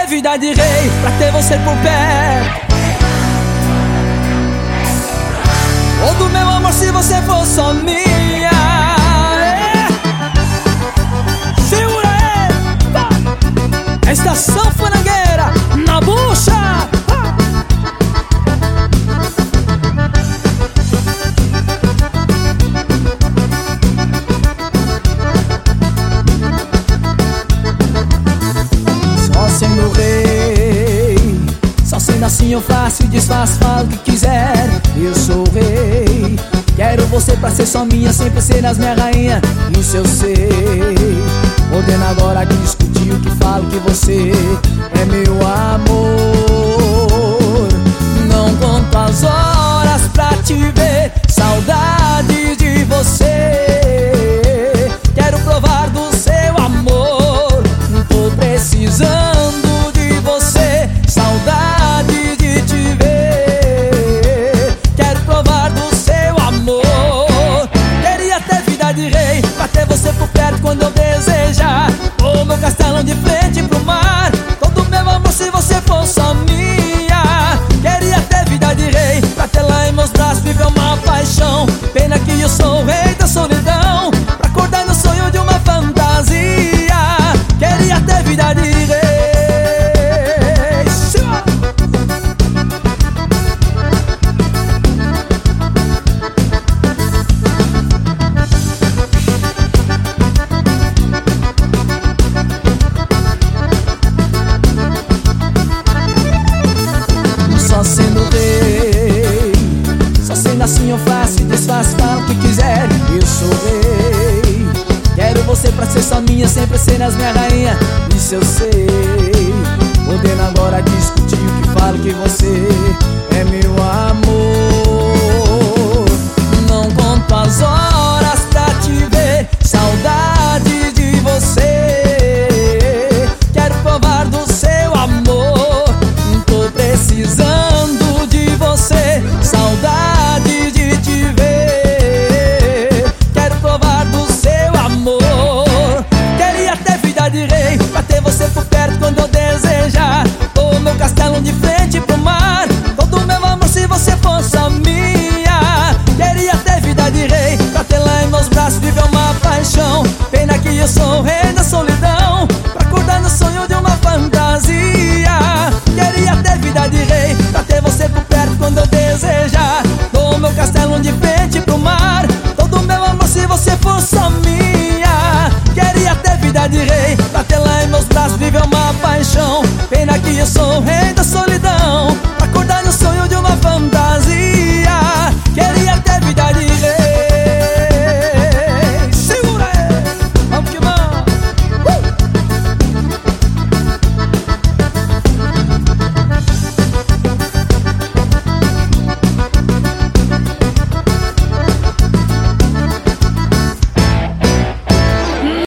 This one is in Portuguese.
ter vida de rei pra ter você por perto. Todo meu amor se você for só minha. Segura aí, Estação Fanangueira, na bucha. Só sendo rei, só sendo assim eu faço e desfaço, falo o que quiser. Eu sou o rei, quero você pra ser só minha, sempre ser as minha rainha. Isso eu sei, podendo agora discutir o que falo, que você é meu amor. Não conto as horas pra te ver, saudade de você. Quero provar do seu amor, tô precisando de você, saudade de te ver. Quero provar do seu amor. Queria ter vida de rei pra ter você por perto quando eu desejar. O meu castelão de frente pro mar, todo meu amor se você for só minha. Queria ter vida de rei pra ter lá em meus braços, viver uma paixão. Pena que eu sou o rei da solidão, pra acordar no sonho de uma fantasia. Queria ter vida de rei. Só sendo rei, só sendo assim eu faço e desfaço, falo o que quiser. Eu sou rei, quero você pra ser só minha, sempre ser as minha rainha. Isso eu sei, podendo agora discutir o que falo, que você é meu amor. Não conto as horas pra te ver, saudade de você. Quero provar do seu amor, tô precisando de você, saudade de te ver. Quero provar do seu amor. Queria ter vida de rei pra ter você por